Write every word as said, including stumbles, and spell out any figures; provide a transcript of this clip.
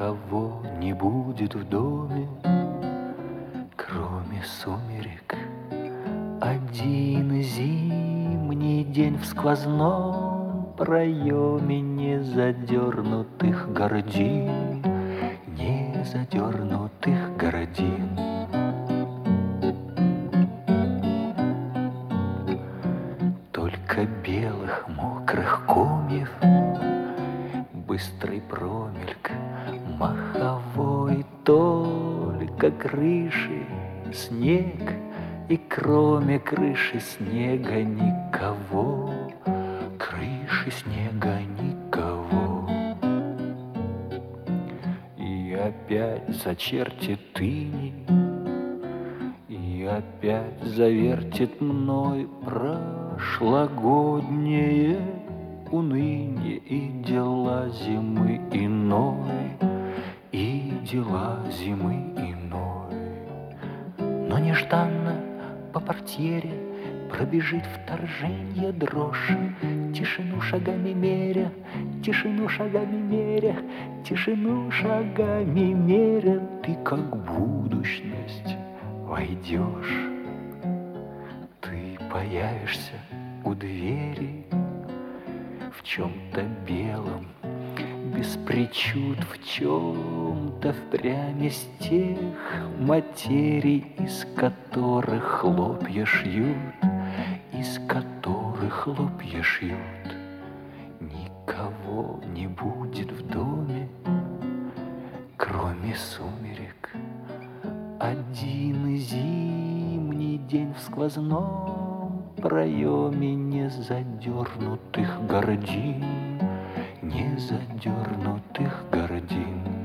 Никого не будет в доме, кроме сумерек. Один зимний день в сквозном проеме незадернутых гордин, незадернутых гордин. Только белых мокрых комьев, быстрый промельк маховой, только крыши снег, и кроме крыши снега никого, крыши снега никого. И опять зачертит иней, и опять завертит мной прошлогоднее уныние и дела зимы иной, и дела зимы иной. Но нежданно по портьере пробежит вторженье дрожь, тишину шагами меря, тишину шагами меря, тишину шагами меря. Ты как будущность войдешь, ты появишься у двери в чем-то белом, без причуд, в чем-то впрямь из тех материй, из которых хлопья шьют, из которых хлопья шьют. Никого не будет в доме, кроме сумерек. Один зимний день в сквозном проеме незадернутых гордин, незадернутых гордин.